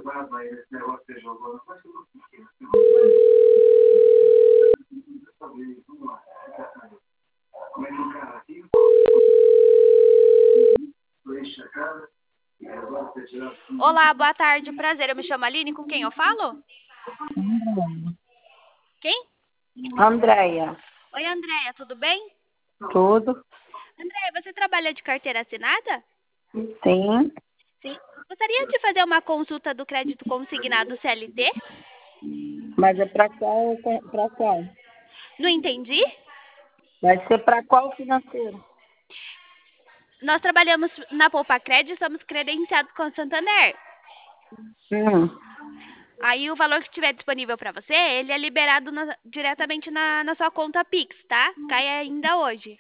Olá, boa tarde, prazer. Eu me chamo Aline, com quem eu falo? Quem? Andréia, Oi, Andréia, tudo bem? tudo? Andréia, você trabalha de carteira assinada? Sim, Sim. Gostaria de fazer uma consulta do crédito consignado CLT? mas é para qual? Não entendi? Vai ser para qual financeiro? Nós trabalhamos na Poupa Crédito e somos credenciados com a Santander. Hum. Aí o valor que estiver disponível para você, ele é liberado diretamente na sua conta Pix, tá? Cai ainda hoje.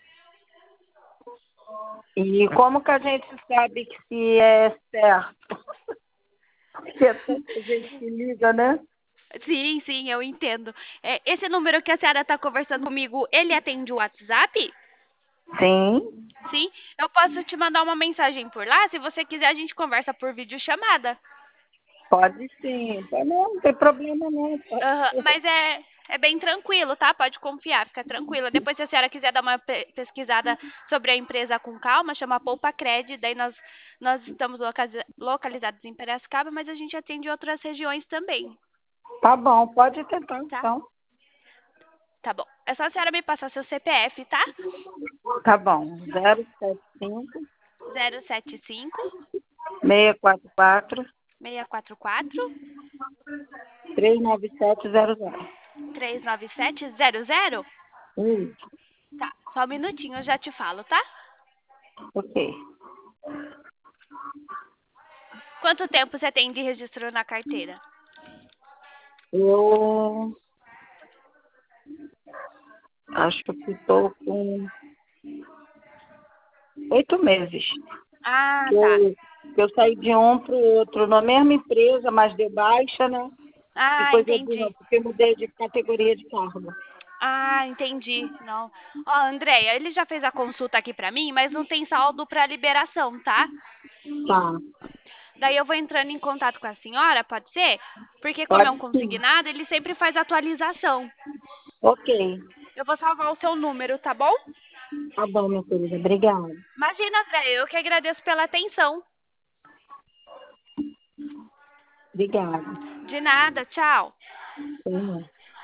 E como que a gente sabe que se é certo? Porque é tanta gente que liga, né? Sim, sim, eu entendo. Esse número que a senhora está conversando comigo, ele atende o WhatsApp? Sim, Sim. Eu posso te mandar uma mensagem por lá? Se você quiser, a gente conversa por videochamada. pode sim. Não tem problema não. Aham, mas é bem tranquilo, tá? Pode confiar, fica tranquila. Depois, se a senhora quiser dar uma pesquisada sobre a empresa com calma, chama Poupa Cred. Daí nós estamos localizados em Piracicaba, mas a gente atende outras regiões também, Tá bom, pode tentar tá? então. Tá bom. É só a senhora me passar seu CPF, tá? Tá bom. 075 075 644 644 39700. 39700. Isso, Tá, só um minutinho, eu já te falo, tá? ok. Quanto tempo você tem de registro na carteira? Eu acho que estou com 8 meses. Ah, Que tá. eu saí de um para o outro na mesma empresa, mas deu baixa, né? Ah, Depois eu vi, não, entendi. porque eu mudei de categoria de cargo. Ah, entendi. Não. Ó, Andréia, ele já fez a consulta aqui pra mim, mas não tem saldo pra liberação, tá? Tá, Daí eu vou entrando em contato com a senhora, pode ser? Porque como é um pode sim. consignado, ele sempre faz atualização. Ok, Eu vou salvar o seu número, tá bom? tá bom, minha querida. Obrigada. Imagina, Andréia, eu que agradeço pela atenção. Obrigada. De nada, tchau. Sim.